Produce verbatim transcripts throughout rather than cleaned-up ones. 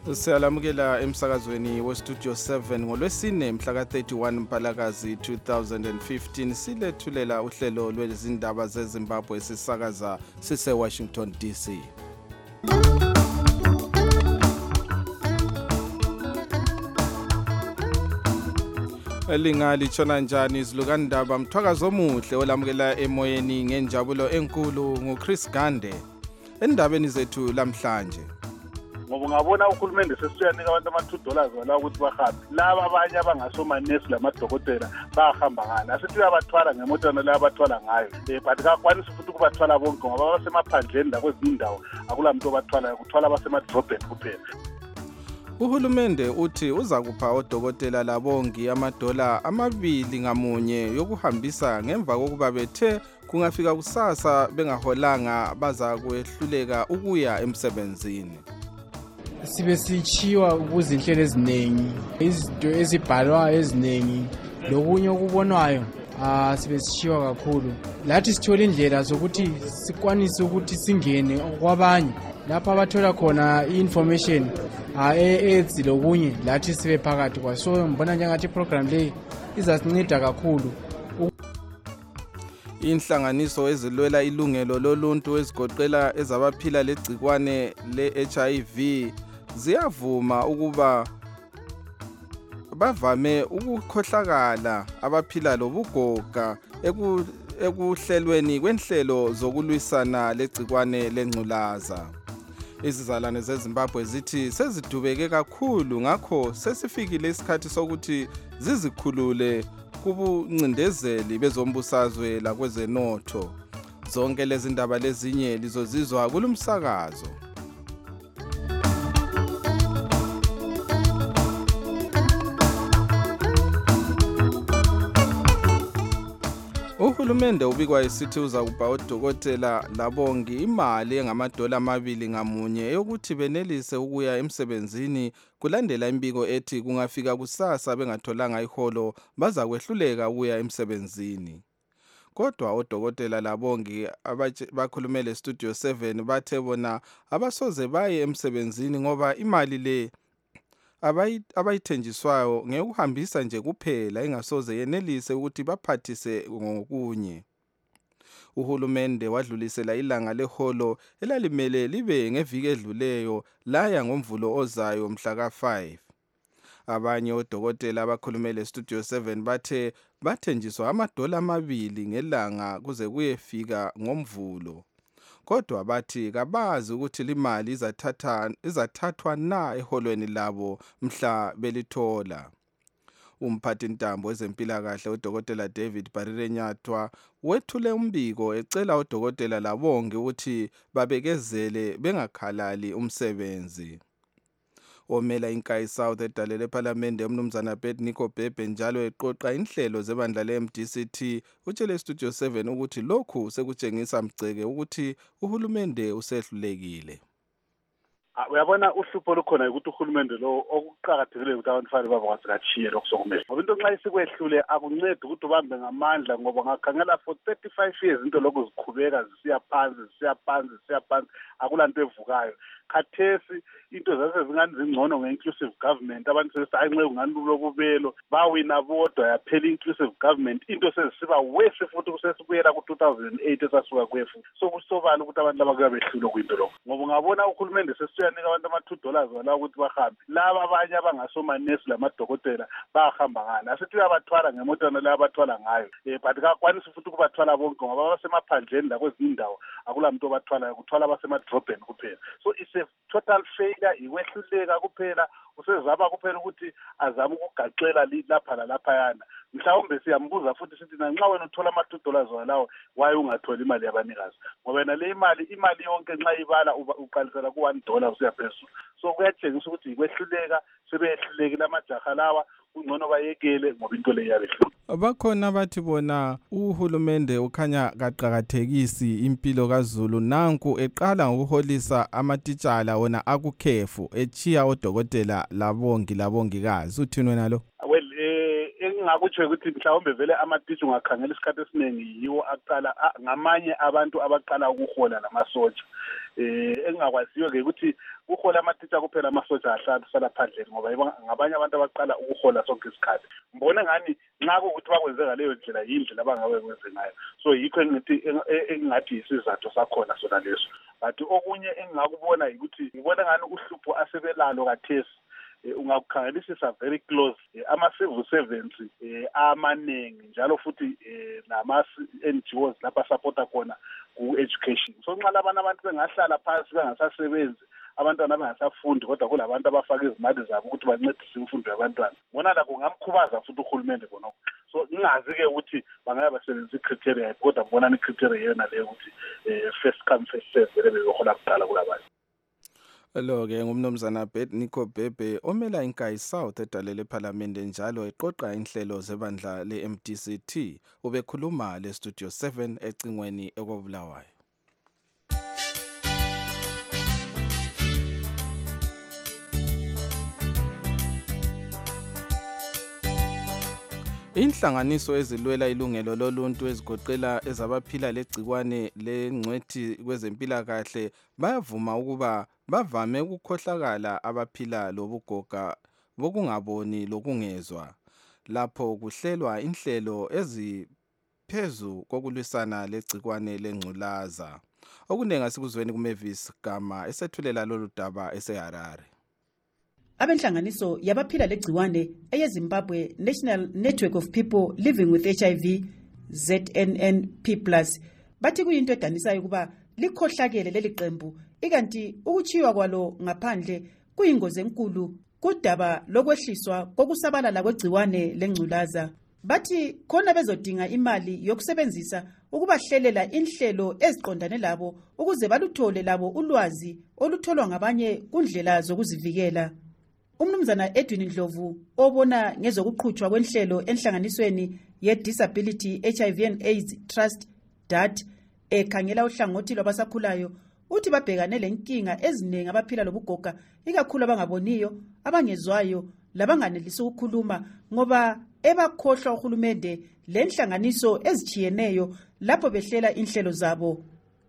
Siyalamukela emsakazweni weStudio seven ngolwesine mhla ka thirty-one Mpalakazi two thousand fifteen silethulela uhlelo lwezindaba zeZimbabwe sisakaza sise Washington D C. Elingali tshona njani izilukandaba mthwakazo omuhle olamukela emoyeni ngenjabulo enkulu nguChris Gande endabeni zethu lamhlanje. Ngoba ngabona uhulumende sesiyanika abantu ama two dollars wala ukuthi bahambe laba abanye abangasoma nurse lamadokotela bahamba ngala asithi uyabathwala ngemoto nala abathwala ngayo eh but akakwanisi futhi ukubathwala bonke ngoba basemaphandleni la kwezinye indawo akula muntu obathwala ukuthwala basemadrobheni kuphela. Uhulumende uthi uza kupha odokotela labongi amadola amabili ngamunye yokuhambisa ngemva kokuba bethe kungafika kusasa bengaholanga baza kwehluleka ukuya emsebenzini. Sibe sichiwa ukuzinhlelo eziningi izinto ezibhalwayo eziningi lokunye okubonwayo ah sibe sichiwa kakhulu lathi sithola indlela zokuthi sikwanise ukuthi singene kwabanye lapha abathola khona information ah ethi lokunye lathi sibe phakathi kwaso ngibona njengathi program le izasinceda kakhulu. Inhlanganiso ezilwela ilungelo loluntu ezigoqela ezabaphila legcikwane le-H I V ziyavuma ukuba bavame ukukhohlakala abaphila lobugoga ekuhlelweni kwenhlelo zokulwisana legcikwane lengculaza. Izizalwane zeZimbabwe zithi sezidubeke kakhulu ngakho sesifikile isikhathi sokuthi zizikhulule kubuncindezeli bezombusazwe lakwezenotho. Zonke lezi ndaba lezinye lizozizwa kulumsakazo. Uhulumende ubikwa isithi uza kupha odokotela labongi imali engamadola amabili ngamunye yokuthi benelise ukuya emsebenzini kulandela imbiko ethi kungafika kusasa bengatholanga iholo baza kwehluleka ukuya emsebenzini. Kodwa odokotela labongi abakhulumele Studio seven bathe bona abasoze baye emsebenzini ngoba imali le abayithenjiswayo ngekuhambisa nje kuphela ingasoze yenelise ukuthi baphathise ngokunye. Uhulumende wadlulisela ilanga leholo elalimele libe ngeviki edluleyo laya ngomvulo ozayo mhla ka five. Abanye odokotela abakhulumele Studio seven bathe bathenjiswa amadola amabili ngelanga kuze kuyefika ngomvulo. Kodwa bathi kabazi ukuthi limali izathatha izathathwa na eholweni labo mhla belithola. Umphathi ntambo wezempilakahle uDokotela David Barirenyatwa wethule umbiko ecela odokotela labonge ukuthi babekezele bengakhalali umsebenzi. Omela inkayi South edalele eParliament umnumzana Bednico Bhebhe njalo eqoqa inhlelo zebandla le-M D C T utshele Studio seven ukuthi lokhu sekutshengisa mgceke ukuthi uhulumende usehlulekile. Uyabona uhlupho olukhona ukuthi uhulumende lo okuqhakathekile ukuthi abantu fanele baba kwasikachiye lokusokumele. Ngoba into nxa isikwehlule akuncedi ukuthi ubambe ngamandla ngoba ngakhangela for thirty-five years into lokhu ziqhubeka zisiya phansi zisiya phansi zisiya phansi akulanto evukayo. Khathesi into zase zingani zingcono nge-inclusive government abantu sesayinxe ungani lokubelo bawina bodwa yaphela inclusive government into sezisiba wese futhi kusesibuyela ku two thousand eight esasuka kwefu so kusobala ukuthi abantu laba kuyabehlula kwinto lokho ngoba ngabona uhulumende sesiyanika abantu ama two dollars wala ukuthi bahambe laba abanye abangasoma nurse lamadokotela bahamba ngala asithi uyabathwala ngemoto nala abathwala ngayo eh but akakwanisi futhi ukubathwala bonke ngoba basemaphandleni la kwezinye indawo akula muntu obathwala ukuthwala basemadrobheni kuphela so it's a total failure ikwehluleka kuphela usezaba kuphela ukuthi azama ukugaxela lapha lalapha yana mhlawumbe siyambuza futhi sithi nxa wena uthola ama two dollars walawo waye ungatholi imali yabanikazi ngoba wena le imali imali yonke nxa ibala uqalisela ku one dollar usiyaphezulu so kuyatshengisa ukuthi ikwehluleka sebeyehlulekile amajaha lawa ungcono bayekele ngoba into le yabehlula. Bakhona bathi bona uhulumende ukhanya kaqhakathekisi impilo kaZulu nanku eqala ngokuholisa amatitshala wona akukhefu echiya odokotela labongi labongikazi uthini wena lo? Well eh engingakutsho ukuthi mhlawumbe vele amatitsha ungakhangela isikhathi esiningi yiwo aqala ngamanye abantu abaqala ukuhola namasotsha eh engakwaziyo ke ukuthi uhola amatitsha kuphela amasotsha ahlala sala phandle ngoba ngabanye abantu abaqala ukuhola sonke isikhathi mbone ngani nxa ukuthi bakwenze ngaleyo ndlela yindlela abangabe kwenze ngayo so yikho engithi engathi isizathu sakhona sona leso but okunye engakubona ukuthi ngibona ngani uhlupho asebelalo kathesi ungakukhangelisisa very close ama-civil servants amanengi njalo futhi nama-N G Os lapha supporta khona ku-education so nxa labana abantu bengahlala phansi bengasasebenzi abantwana bengasafundi kodwa kulabantu abafaka izimali zabo ukuthi bancedise imfundo yabantwana bona la kungamkhubaza futhi uhulumende khonokho so ingazi-ke ukuthi bangaya basebenzisa i-criteria kodwa mbonani i-criteria yona leyo ukuthi first come first serve vele bebehola kuqala kulabanye. Lo-ke ngumnumzana Nico Bhebhe omela iNkayi South edalele ePhalamende njalo eqoqa inhlelo zebandla le-M D C T ubekhuluma le-Studio seven ecingweni ekobulawayo. Inhlanganiso ezilwela ilungelo loluntu ezigoqela ezabaphila legcikwane lengcwethi kwezempilakahle bayavuma ukuba bavame ukukhohlakala abaphila lobugoga bokungaboni lokungezwa lapho kuhlelwa inhlelo eziphezu kokulwisana legcikwane lengculaza. Okunengi asikuzweni kuMavis Gama esethulela lolu daba eseHarare. Abenhlanganiso yabaphila legciwane eyeZimbabwe National Network of People Living with H I V Z N N P plus bathi kuyinto edanisayo kuba likhohlakele leli qembu ikanti ukuchiywa kwalo ngaphandle kuyingozi enkulu kudaba lokwehliswa kokusabalala kwegciwane lengculaza. Bathi khona bezodinga imali yokusebenzisa ukubahlelela inhlelo eziqondane labo ukuze baluthole labo ulwazi olutholwa ngabanye kundlela zokuzivikela. Umnumzana Edwin Ndlovu obona ngezokuqhutshwa kwenhlelo enhlanganisweni ye-Disability H I V and AIDS Trust D A T ekhangela uhlangothi lwabasakhulayo uthi babhekane lenkinga eziningi abaphila lobugoga ikakhulu abangaboniyo abangezwayo labanganelisi ukukhuluma ngoba ebakhohlwa uhulumende lenhlanganiso ezichiyeneyo lapho behlela inhlelo zabo.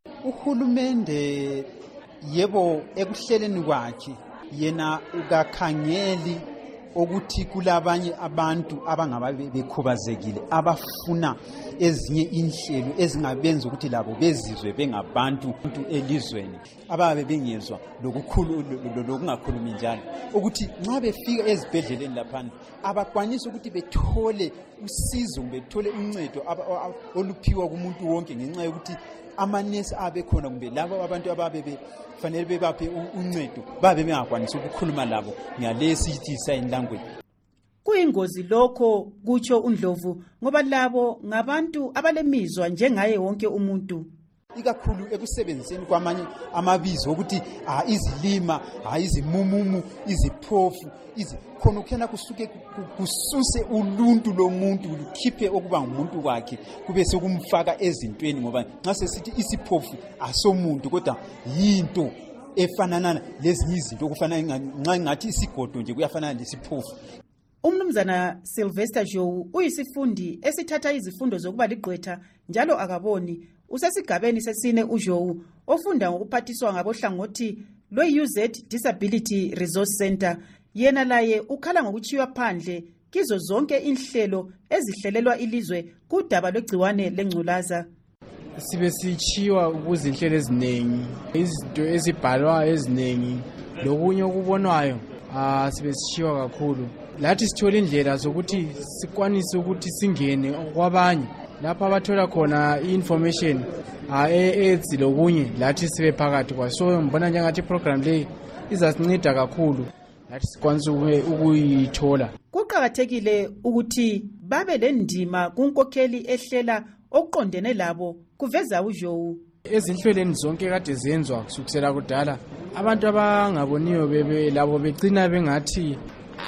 Uhulumende yebo ekuhleleni kwakhe yena ukakhangeli ukuthi kulabanye abantu abangabe bekhubazekile abafuna ezinye inhlelo ezingabenza ukuthi labo bezizwe bengabantu elizweni ababe bengezwa lokukhulu lokungakhulumi njalo ukuthi nxa befika ezibhedleleni lapha abakwanisa ukuthi bethole usizo bethole uncedo oluphiwa kumuntu wonke ngenxa yokuthi amanesi abekhona kumbe labo abantu ababe fanele bebaphe uncedo babe bengakwanisa ukukhuluma labo ngalesi sithi sign language. Kuyingozi lokho kutsho uNdlovu ngoba labo ngabantu abalemizwa njengaye wonke umuntu. Ikakhulu ekusebenziseni kwamanye amabizo ukuthi ah izilima ah izimumumu iziphofu izi khona ukhena kusuke kususe uluntu lomuntu lukhiphe okuba ngumuntu kwakhe kube sekumfaka ezintweni ngoba nxa sesithi isiphofu asomuntu kodwa yinto efanana lezinye izinto okufana nxa ngathi isigodo nje kuyafanana lesiphofu. Umnumzana Sylvester Joe uyisifundi esithatha izifundo zokuba ligqwetha njalo akaboni usesigabeni sesine uJoe ofunda ngokuphathiswa ngabohlangothi lwe-U Z Disability Resource Center. Yena laye ukhala ngokuchiywa phandle kizo zonke inhlelo ezihlelelwa ilizwe kudaba lwegciwane lengculaza. Sibe sichiywa kuzinhlelo eziningi izinto ezibhalwa eziningi lokunye okubonwayo ah sibe sichiywa kakhulu lathi sithola indlela zokuthi sikwanise ukuthi singene kwabanye lapha abathola khona i-information e-AIDS lokunye lathi sibe phakathi kwaso mbona njengathi program le izasinceda kakhulu lathi sikwanise ukuyithola. Kuqakathekile ukuthi babe lendima kunkokheli ehlela okuqondene labo kuveza uJoe. Ezinhlelweni zonke kade zenzwa kusukela kudala abantu abangaboniyo bebe labo begcina bengathi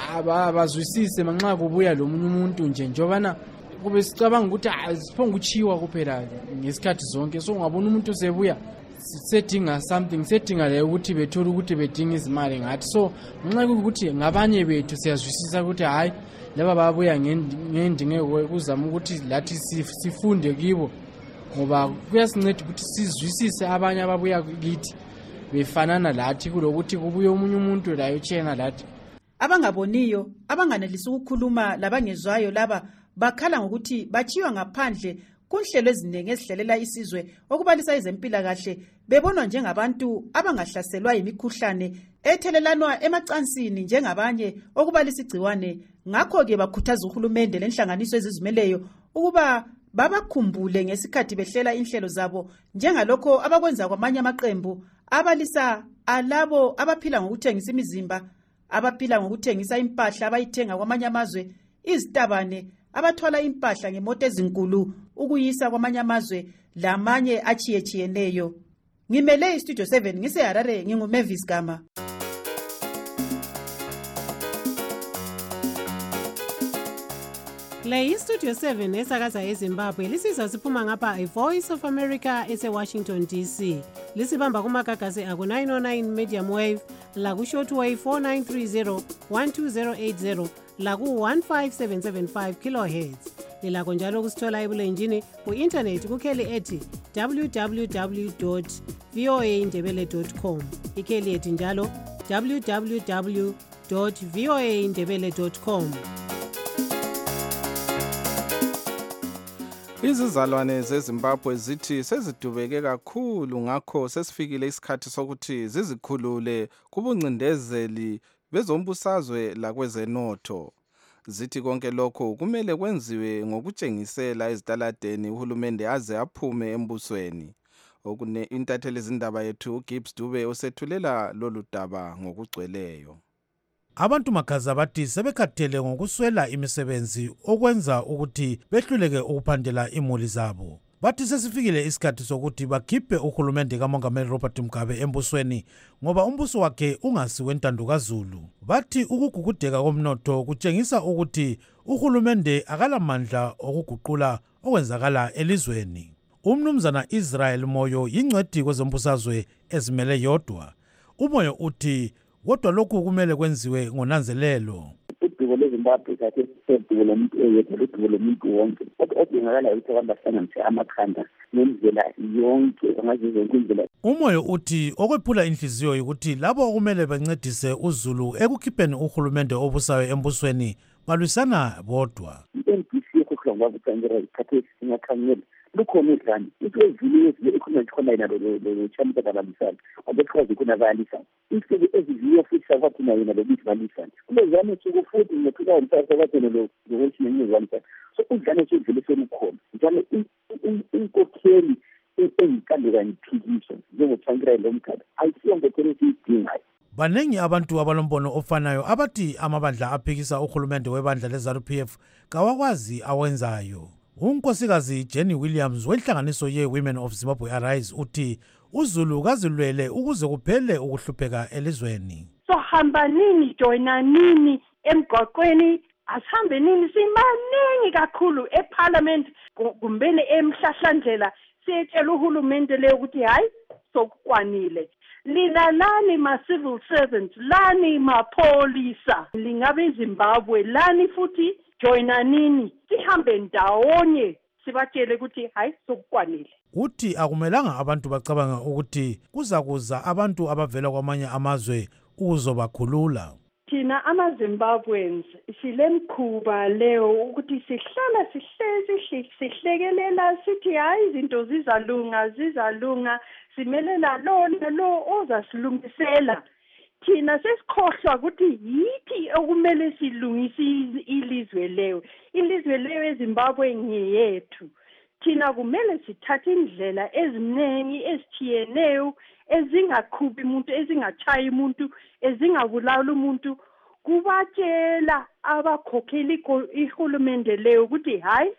abazwisise manxa kubuya lo munye umuntu nje njobana kube sicabanga ukuthi asiphonga uchiwa kuphela ngesikhathi zonke so ungabona umuntu sebuya settinga something settinga le ukuthi bethola ukuthi bedinga izimali ngathi so nxa ukuthi ngabanye bethu siyazwisisa ukuthi hayi laba babuya ngendinge kuzama ukuthi lathi sifunde kibo ngoba kuyasinceda ukuthi sizwisise abanye ababuya kithi befanana lathi kulokuthi kubuye omunye umuntu laye utshena lathi. Abangaboniyo, abanganelisi ukukhuluma labangezwayo laba bakhala ngokuthi bachiywa ngaphandle kunhlelo eziningi ezihlelela isizwe okubalisa ezempilakahle bebonwa njengabantu abangahlaselwa yimikhuhlane ethelelanwa emacansini njengabanye okubalisa igciwane. Ngakho ke bakhuthaza uhulumende lenhlanganiso ezizimeleyo ukuba babakhumbule ngesikhathi behlela inhlelo zabo njengalokho abakwenza kwamanye amaqembu abalisa alabo abaphila ngokuthengisa imizimba, abaphila ngokuthengisa impahla abayithenga kwamanye amazwe, izitabane abathwala impahla ngemoto ezinkulu ukuyisa kwamanye amazwe lamanye achiyechiyeneyo. Ngimele iStudio seven ngiseHarare, nginguMavis Gama. Le iStudio seven esakaza eZimbabwe lisizwa siphuma ngapha iVoice of America eseWashington D C. Lisibamba kumagagasi aku nine oh nine medium wave, laku shortwave four nine three zero one two zero eight zero, laku one five seven seven five kilohertz. Lilakho njalo kusithola ebulenjini ku-internet kukheli ethi w w w dot v o a ndebele dot com. Ikheli ethi njalo w w w dot v o a ndebele dot com. Izizalwane zeZimbabwe zithi sezidubeke kakhulu ngakho sesifikile isikhathi sokuthi zizikhulule kubuncindezeli bezombusazwe lakwezenotho. Zithi konke lokho kumele kwenziwe ngokutshengisela ezitaladeni uhulumende aze aphume embusweni. Okune intatheli zindaba yethu uGibbs Dube osethulela lolu daba ngokugcweleyo. Abantu makhaza bathi sebekhathele ngokuswela imisebenzi okwenza ukuthi behluleke ukuphandela imuli zabo. Bathi sesifikile isikhathi sokuthi bakhiphe uhulumende kaMongameli Robert Mugabe embusweni ngoba umbuso wakhe ungasiwe ntando kaZulu. Bathi ukugugudeka komnotho kutshengisa ukuthi uhulumende akalamandla okuguqula okwenzakala elizweni. Umnumzana Israel Moyo yingcwedi kwezombusazwe ezimele yodwa. Umoyo uthi kodwa lokhu kumele kwenziwe ngonanzelelo. Udubo leZimbabwe kade sedubo lomuntu oyedwa, udubo lomuntu wonke. Kodwa odingakala ukuthi abantu bahlanganise amakhanda ngendlela yonke ngazo zonke indlela. Umoyo uthi okwephula inhliziyo ukuthi labo okumele bancedise uZulu ekukhipheni uhulumende obusayo embusweni balwisana bodwa. I-N D C yokuhlongwa kutsangera ikhathe singakhanyela lukhona idlani into ezile ezile ikhona ikhona ina lo champa kabalisana abekwazi kuna balisa insuku eziviyo futhi sabathi nayo na lobithi balisa kulezana insuku futhi ngethula umthatha bathi lo lokuthi niyizalisa so udlane nje vele sokukhona njalo inkokheli engikandela ngiphikiso njengotshangira lo mkhathi ayisiyo ngokuthi idingayo. Banengi abantu abalombono ofanayo abathi amabandla aphikisa uhulumende webandla leZANU P F kawakwazi awenzayo. Unkosikazi Jenny Williams wenhlanganiso ye Women of Zimbabwe Arise uthi uZulu kazilwele ukuze kuphele ukuhlupheka elizweni. So hamba nini joina nini emgwaqweni asihambe nini simaningi kakhulu eParliament kumbeni emhlahlandlela siyetshela uhulumende le ukuthi hayi sokukwanile. Lina lani ma civil servants, lani mapolisa, lingabe eZimbabwe, lani futhi joina nini sihambe ndawonye sibatshele ukuthi hayi sokukwanile. Uthi akumelanga abantu bacabanga ukuthi kuzakuza abantu abavela kwamanye amazwe ukuzobakhulula. Thina amaZimbabweans silemkhuba leyo ukuthi sihlala sihlezi sihlekelela sithi hayi izinto zizalunga zizalunga simelela lo lo ozasilungisela. Thina sesikhohlwa ukuthi yithi okumele silungise ilizwe leyo. Ilizwe leyo eZimbabwe ngiyethu. Thina kumele sithathe indlela eziningi ezithiyeneyo ezingaqhubi umuntu, ezingachayi umuntu, ezingabulala umuntu, kubatshela abakhokheli ihulumende leyo ukuthi hayi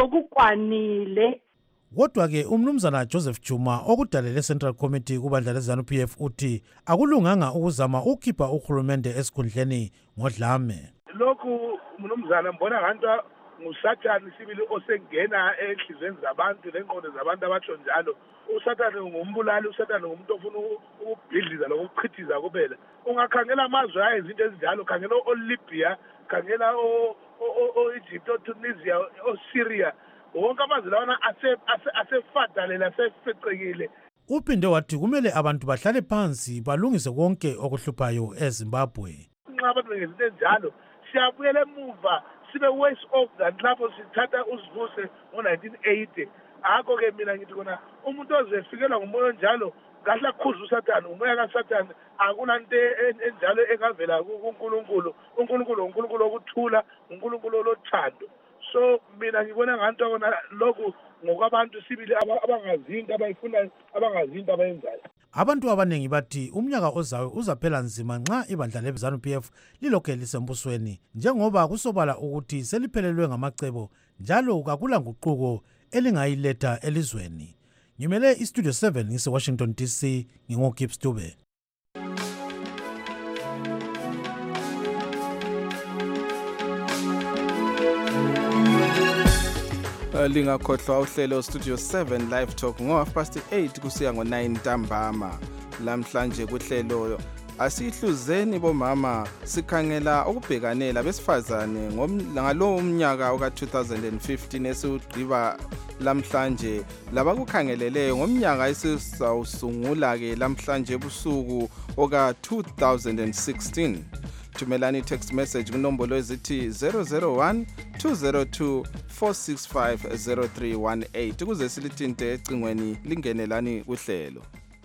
sokukwanile. Kodwa ke umnumzana Joseph Juma okudalele Central Committee kubandla leZANU P F uthi akulunganga ukuzama ukukhipha uhulumende esikhundleni ngodlame. Lokhu umnumzana mbona kanti ngusathani sibili osengena enhlizweni zabantu lengqondo zabantu abatsho njalo. Usathane ngumbulali, usathane ngumuntu ofuna ukubhidliza lokuchithiza kuphela. Ungakhangela amazwe ayi izinto ezinjalo, khangela oLibya, khangela oEgypt, oTunisia, oSyria. Wonke amazwe lawana asefadalela asefecekile. Uphinde wathi kumele abantu bahlale phansi balungise konke okuhluphayo eZimbabwe. Nxa abantu bengezinto enjalo siyabuyela emuva sibe worse off than lapho sithatha usivuse ngo-nineteen eighty. Akho-ke mina ngithi kona umuntu ozefikelwa ngumoya onjalo kahle akhuze usathane, umoya kasathane akunanto enjalo engavela kuNkulunkulu. uNkulunkulu uNkulunkulu wokuthula, uNkulunkulu lothando. So mina ngibona ngathi kona lokhu ngokwabantu sibili abangazinto abayifunayo, abangazinto abayenzayo. Abantu abanengi bathi umnyaka ozayo uzaphela nzima nxa ibandla leZanu P F lilokhe lisembusweni, njengoba kusobala ukuthi seliphelelwe ngamacebo njalo kakula nguquko elingayiletha elizweni. Ngimele iStudio seven ngise Washington D C, ngingoGibbs Dube. Lingakhohlwa uhlelo Studio seven Live Talk ngo half past eight kusiya ngo nine ntambama. Lamhlanje kuhlelo asihluzeni bomama sikhangela ukubhekanela besifazane ngalo umnyaka oka two thousand fifteen esiugqiba lamhlanje labakukhangeleleyo ngomnyaka esizawusungula ke lamhlanje ebusuku oka two thousand sixteen. Thumelani text message kunombolo ezithi zero zero one two zero two four six five zero three one eight ukuze silithinte ecingweni lingenelani kuhlelo.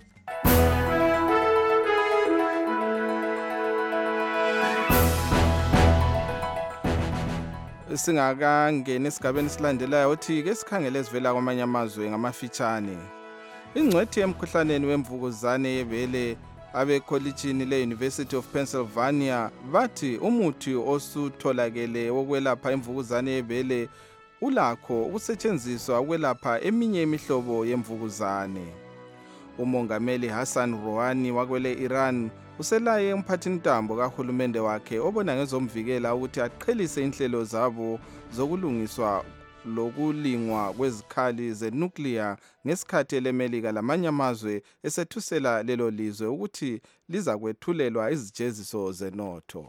Singakangena esigabeni silandelayo uthi ke sikhangele esivela kwamanye amazwe ngamafitshane. Ingcwethi emkhuhlaneni wemvukuzane yebele abekolitshini le-University of Pennsylvania bathi umuthi osutholakele wokwelapha imvukuzane yebele ulakho ukusetshenziswa ukwelapha eminye imihlobo yemvukuzane. Umongameli Hassan Rouhani wakwele Iran uselaye umphathintambo kahulumende wakhe obona ngezomvikela ukuthi aqhelise inhlelo zabo zokulungiswa lokulingwa kwezikhali zenuclear ngesikhathi leMelika lamanye amazwe esethusela lelo lizwe ukuthi liza kwethulelwa izijeziso zenotho.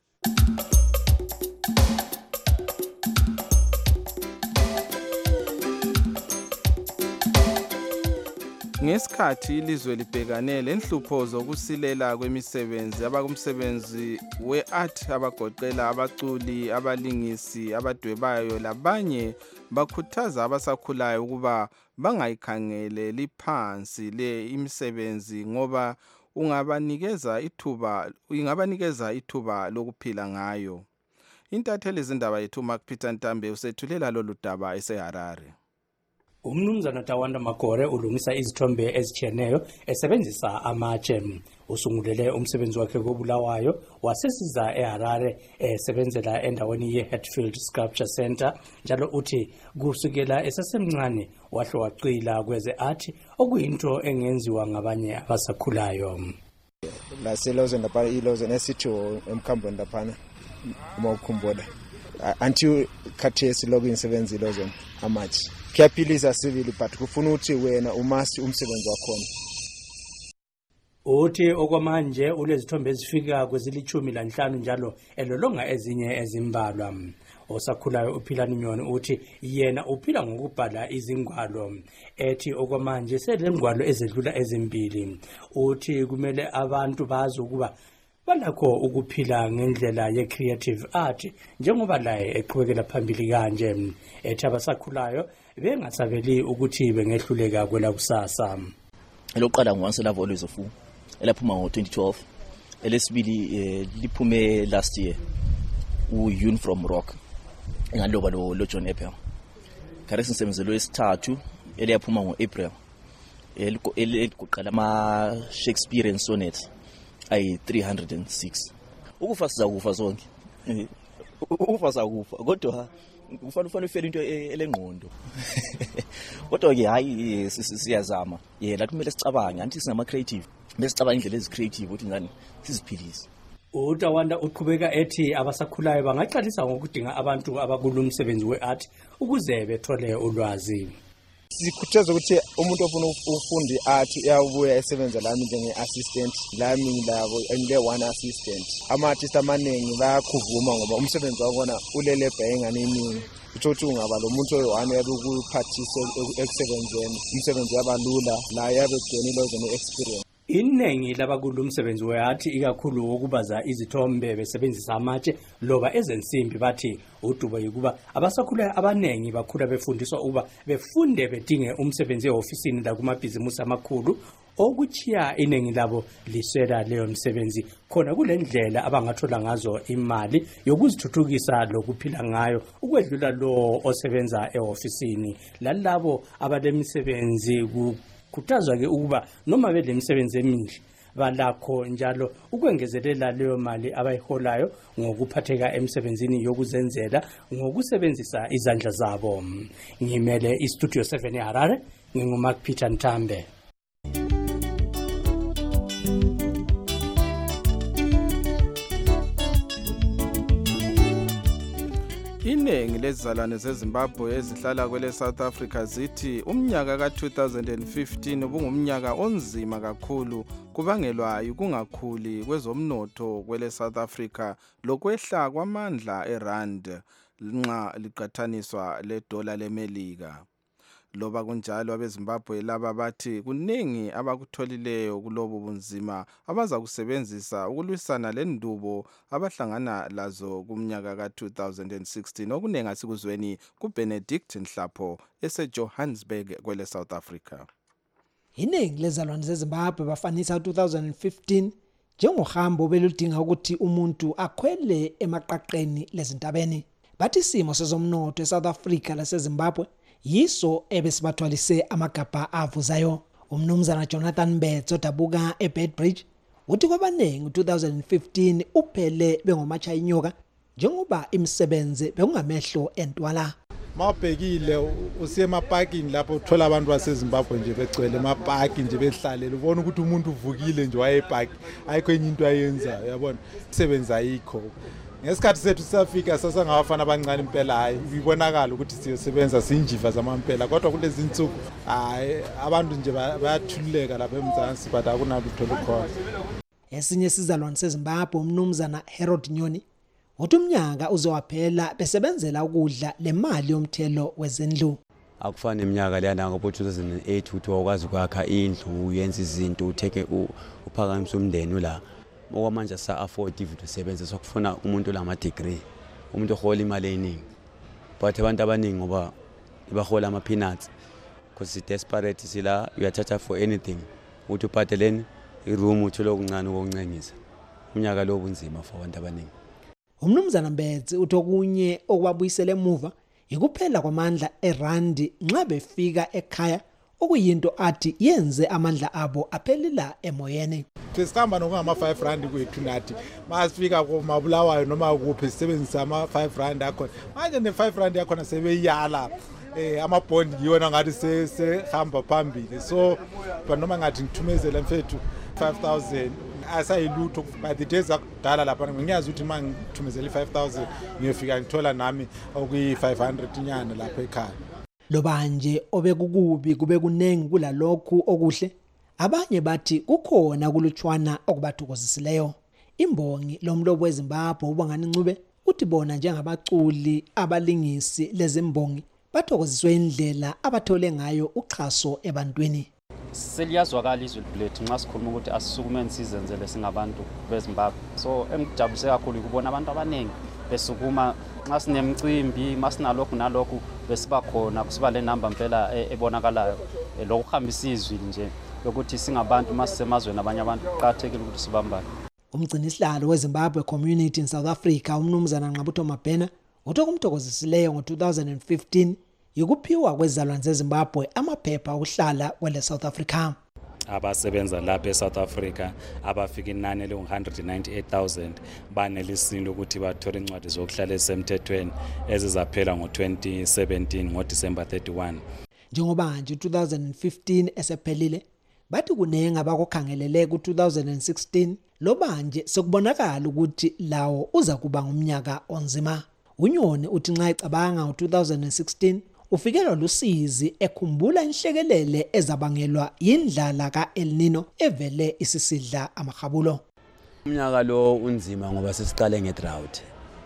Ngesikhathi ilizwe libhekane lenhlupho zokusilela kwemisebenzi, abakumsebenzi we-art abagoqela abaculi, abalingisi, abadwebayo labanye bakhuthaza abasakhulayo ukuba bangayikhangele liphansi le imisebenzi ngoba ungabanikeza ithuba ingabanikeza ithuba lokuphila ngayo. Intatheli izindaba yethu Mark Peter Ntambe usethulela lolu daba eseHarare. Umnumzana Tawanda Makore ulungisa izithombe ezitshiyeneyo esebenzisa amatshe. Usungulele umsebenzi wakhe koBulawayo wasesiza eHarare esebenzela endaweni ye-Hatfield Sculpture Center, njalo uthi kusukela esasemncane wahle waqila kweze art okuyinto engenziwa ngabanye abasakhulayo. La selozo ndapana ilozo nesitho emkhambo ndaphana uma ukhumbola until khathesi loku insebenzi ilozo amatshe. Kuyaphilisa sivili but kufuna ukuthi wena umasi umsebenzi wakhona. Uthi okwamanje ulezithombe ezifika kwezilichumi lanhlanu njalo elolonga ezinye ezimbalwa. Osakhulayo uPhilani Nyoni uthi yena uphila ngokubhala izingwalo, ethi okwamanje selengwalo ezedlula ezimbili. Uthi kumele abantu bazi ukuba balakho ukuphila ngendlela ye-creative art njengoba laye eqhubekela phambili kanje. Ethi abasakhulayo bengasabeli ukuthi bengehluleka kwela kusasa. Eloqala ngwansela Voices of Fu elaphuma ngo twenty twelve, elesibili liphume last year uYun from Rock engaloba lo lo John Appel. Karesi nsemezelo esithathu eliyaphuma ngoApril elikuqala ama Shakespearean sonnets ay three hundred six. Ukufa sizakufa zonke. Ukufa sizakufa kodwa kufanele ufane ufele into elengqondo. Kodwa ke hayi siyazama. Yela kumele sicabange anti sinama creative. Besicabanga indlela ezi creative ukuthi ngani siziphilise. uTawanda uqhubeka ethi abasakhulayo bangaqalisa ngokudinga abantu abakulumsebenzi weart ukuze bethole ulwazi. Sikhuthaza ukuthi umuntu ofuna ufunda iart uyabuya esebenza lami njenge-assistant, lami ngilabo ngile one assistant. Ama-artist amaningi bayakhuvuma ngoba umsebenzi wakona ulele bhenga neningi. utsho ukuthi ungaba lo muntu oyi-one yabe ukuphathise ekusebenzeni umsebenzi yabalula la yabe kugena iloze ne-experience. Iningi labakulo msebenzi wathi ikakhulu wokubaza izithombe besebenzisa amatshe loba ezensimbi bathi udubo yikuba abasakhula abanengi bakhula befundiswa uba befunde bedinge umsebenzi eofisini la kumabhizimusi amakhulu okuchiya iningi labo liswela leyo msebenzi khona kule ndlela abangathola ngazo imali yokuzithuthukisa lokuphila ngayo ukwedlula lo osebenza eofisini lalabo abalemisebenzi ku khuthazwa ke ukuba noma belemisebenzi emihle balakho njalo ukwengezelela leyo mali abayiholayo ngokuphatheka emsebenzini yokuzenzela ngokusebenzisa izandla zabo. Ngimele istudio seven eHarare, nginguMark Peter Ntambe. Iningi lezizalwane zeZimbabwe ezihlala kwele South Africa zithi umnyaka ka two thousand fifteen ubungumnyaka onzima kakhulu kubangelwa ukungakhuli kwezomnotho kwele South Africa lokwehla kwamandla eRand nxa liqathaniswa ledola leMelika. Loba kunjalo abeZimbabwe laba bathi kuningi abakutholileyo kulobo bunzima abaza kusebenzisa ukulwisana lendubo abahlangana lazo kumnyaka ka two thousand sixteen okunenga sikuzweni kuBenedict Nhlapho eseJohannesburg kwele South Africa. Iningi lezalwane zeZimbabwe bafanisa two thousand fifteen njengohambo beludinga ukuthi umuntu akhwele emaqaqeni lezintabeni. Bathi isimo sezomnotho eSouth Africa laseZimbabwe yiso ebesibathwalise amagabha avuzayo. Umnumzana Jonathan Betso dabuka eBedbridge uthi kwabanengi two thousand fifteen uphele bengomacha inyoka njengoba imisebenze bekungamehlo entwala. Mawubhekile usiye emaparkini lapho uthola abantu baseZimbabwe nje begcwele emaparki nje behlalele ubona ukuthi umuntu uvukile nje waye epark ayikho enye into ayenzayo yabona isebenza ayikho. Ngesikhathi sethu safika sasangabafana abancane impela hayi ibonakala ukuthi siyosebenza sinjiva zamampela kodwa kulezi insuku hayi abantu nje bayathuleka lapha eMzansi but akunalutho lukhona. Esinye sizalwane seZimbabwe umnumzana Harold Nyoni uthi umnyaka uzowaphela besebenzela ukudla lemali yomthelo wezindlu. Akufani iminyaka leyana ngoba two thousand eight uthi wakwazi ukwakha indlu uyenza izinto utheke uphakamisa umndeni la. Okwamanje sa afford ukuthi usebenze sokufuna umuntu lama degree umuntu ohola imali eningi but abantu abaningi ngoba ibahola ama peanuts because desperate sila uyathatha for anything uthi uphatheleni iroom uthola okuncane okuncenyisa umnyaka lo bunzima for abantu abaningi. Umnumzana Mbetsi uthi okunye okwabuyisela emuva ikuphela kwamandla eRand nxa befika ekhaya okuyinto athi yenze amandla abo aphelila emoyeni. Sesihamba nokungama five rand kwethu nathi masifika komabulawayo noma kuphi sisebenzisa ama five rand akho manje ne five rand yakho nasebeyala eh ama bond ngiyona ngathi se sehamba phambili so noma ngathi ngithumezela mfethu five thousand asayilutho by the days akudala lapha ngiyazi ukuthi manje ngithumezela five thousand ngiyofika ngithola nami okuyi five hundred inyana lapha ekhaya. Lobanje obekukubi kube kunengi kulalokhu okuhle abanye bathi kukhona kulutshwana okubathokozisileyo. Imbongi lomlobo weZimbabwe ubangani Ncube uthi bona njengabaculi abalingisi lezimbongi bathokoziswe indlela abathole ngayo uxhaso ebantwini. Seliyazwakala izwi lethu nxa sikhuluma ukuthi asisukumeni sizenzele singabantu beZimbabwe. So emjabulise kakhulu ukubona abantu abanengi besukuma nxa sinemcimbi masinalokhu nalokhu besiba khona kusiba le number impela ebonakalayo lokuhambisa izwi nje ukuthi singabantu masisemazweni abanye abantu qhathekile ukuthi sibambane. Umgcinisihlalo weZimbabwe community in South Africa umnumzana Nqabutho Mabhena uthi kumthokozisileyo ngo two thousand fifteen yikuphiwa kwezalwane zeZimbabwe amaphepha okuhlala kwele South Africa. Abasebenza lapha eSouth Africa abafika inani le one hundred ninety-eight thousand banelisindo ukuthi bathole incwadi zokuhlala esemthethweni ezizaphela ngo twenty seventeen ngo December thirty-one. Njengoba nje two thousand fifteen esephelile bathi kunenga abakukhangelele ku two thousand sixteen lobanje sekubonakala ukuthi lawo uza kuba ngumnyaka onzima. Unyoni uthi nxa ecabanga ngo two thousand sixteen ufikelwa lusizi ekhumbula inhlekelele ezabangelwa yindlala kaEl Nino evele isisidla amahabulo. Umnyaka lo unzima ngoba sesiqale ngedrought.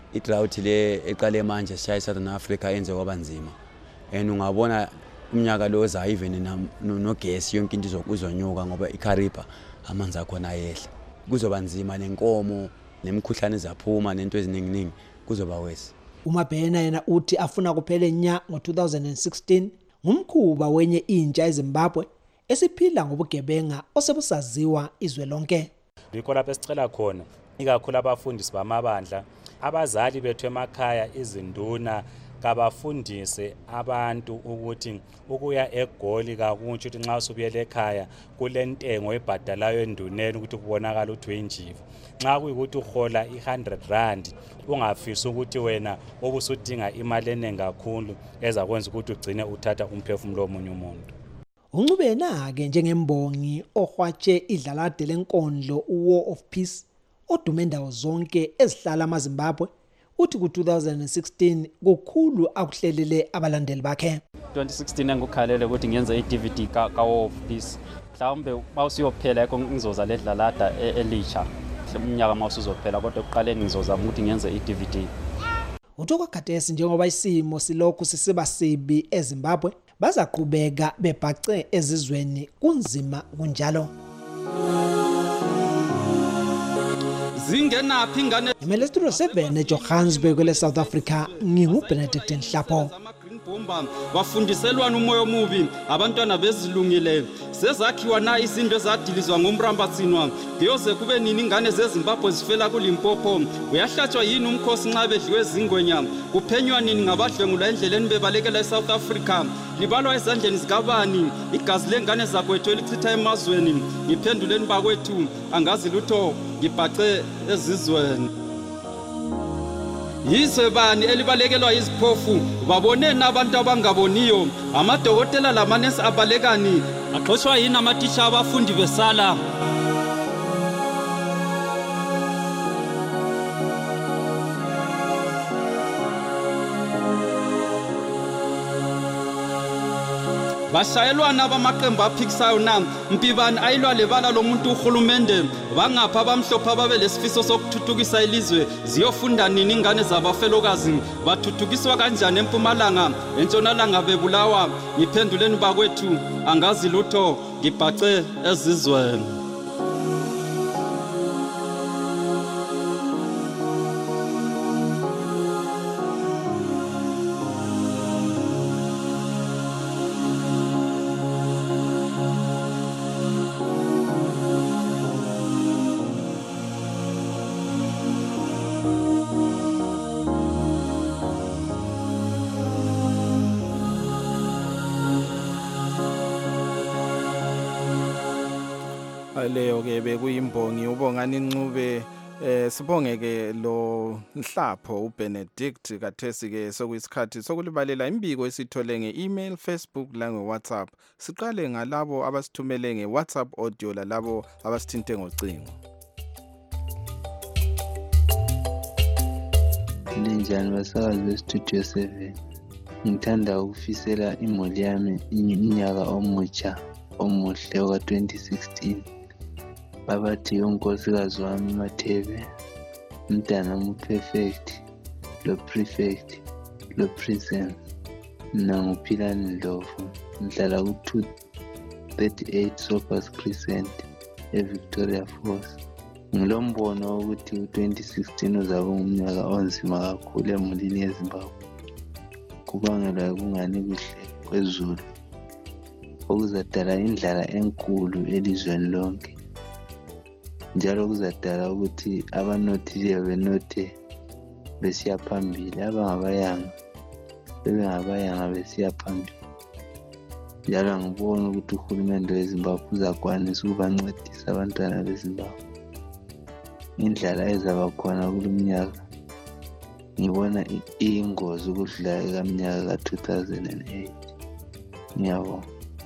i-drought le eqale manje sishaya Southern Africa yenze kwaba nzima and ungabona umnyaka lo ozayo even nogesi yonke into izokuzonyuka ngoba iKariba amanzi akhona ayehla kuzoba nzima nenkomo nemikhuhlane ezaphuma nento eziningi kuzoba wesi. uMabhena yena uthi afuna kuphele nya ngo-twenty sixteen ngumkhuba wenye intsha eZimbabwe esiphila ngobugebenga osebusaziwa izwe lonke. Bikho lapho esicela khona ikakhulu abafundisi bamabandla abazali bethu emakhaya izinduna kabafundise abantu ukuthi ukuya eGoli kakuntsho ukuthi nxa usubuyele ekhaya kulentengo ebhadalayo enduneni ukuthi kubonakala ukuthi wenjiva. Nxa kuyikuthi uhola one hundred rand ungafisi ukuthi wena obusudinga imali eningi kakhulu ezakwenza ukuthi ugcine uthatha umphefumulo womunye umuntu. uNcubena ke njengembongi ohwatshe idlalade lenkondlo War of Peace odume ndawo zonke ezihlala amaZimbabwe uthi ku-twenty sixteen kukhulu akuhlelele abalandeli bakhe. twenty sixteen engikukhalele ukuthi ngenze i-D V D ka War of Peace mhlawumbe mawusiyophela yikho ngizoza ledlalada elisha umnyaka mawusuzophela kodwa ekuqaleni ngizozama ukuthi ngenze i-D V D. Uthoka Gadesi njengoba isimo silokhu sisiba sibi eZimbabwe bazaqhubeka bebhace ezizweni kunzima kunjalo. Zingenaphi ingane eMelestro seven eJohannesburg kwele South Africa nginguBenedict Nhlapo. bomba bafundiselwana umoya omubi abantwana bezilungile sezakhiwa na izinto ezadilizwa ngomrambatsinwa kuyoze kube nini ingane zeZimbabwe zifela kuLimpopo uyahlatshwa yini umkhosi nxa bedliwe zingwenya kuphenywa nini ngabadlengula endleleni bebalekela eSouth Africa libalwa ezandleni zikabani igazi lengane zakwethu elichitha emazweni ngiphenduleni bakwethu angazi lutho ngibhace ezizweni. Yize bani elibalekelwa iziphofu babonena abantu abangaboniyo amadokotela lamanesi abalekani axoshwa yini amatisha abafundi besala. Bashayelwana bamaqembu aphikisayo na mpibani ayilwa lebala lomuntu uhulumende bangapha bamhlopha babe lesifiso sokuthuthukisa ilizwe ziyofunda nini ingane zabafelokazi bathuthukiswa kanjani eMpumalanga eNtshonalanga bebulawa ngiphenduleni bakwethu angazi lutho ngibhace ezizweni. leyo ke bekuyimbongi ubongani Ncube eh sibonge ke lo Nhlapho uBenedict kathesi ke sokuyisikhathi sokulibalela imbiko esithole nge-email, Facebook la nge-WhatsApp. Siqale ngalabo abasithumele nge-WhatsApp audio lalabo abasithinte ngocingo. Linjani basakazi Studio seven. Ngithanda ukufisela imuli yami iminyaka omutsha omuhle oka twenty sixteen. Babathi unkosikazi wami Mathebe, umntana mu-perfect, lo prefect, lo present, mina nguPhilani Ndlovu, ngihlala ku-two thirty-eight Sopas Crescent eVictoria Falls. Ngilombono ukuthi u-twenty sixteen uzaba ngumnyaka onzima kakhulu emulini yeZimbabwe. Kubangelwa ukungani kuhle kwezulu okuzadala indlala enkulu elizweni lonke. Njalo kuzadala ukuthi abanothileyo benothe besiya phambili, abangabayanga bebengabayanga besiya phambili. Njalo ngibona ukuthi uhulumende weZimbabwe uzakwanisa ukubancedisa abantwana beZimbabwe. Indlala ezaba khona kulomnyaka ngibona iyingozi ukudlula ekamnyaka ka two thousand eight. Ngiyabonga.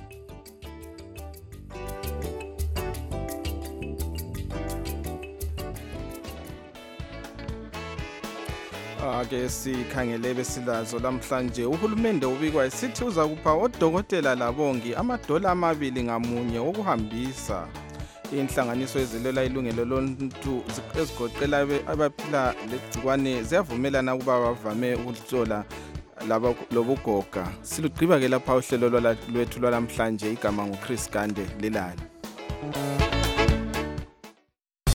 Ake sikhangele besilazo lamhlanje uhulumende ubikwa isithi uza kupha odokotela labongi amadola amabili ngamunye okuhambisa inhlanganiso ezilela ilungelo lontu ezigoqela abaphila legcikwane ziyavumelana ukuba bavame ukuhlola laba lobugoga. Silugqiba ke lapha uhlelo lwethu lwalamhlanje. Igama nguChris Gande Lelani.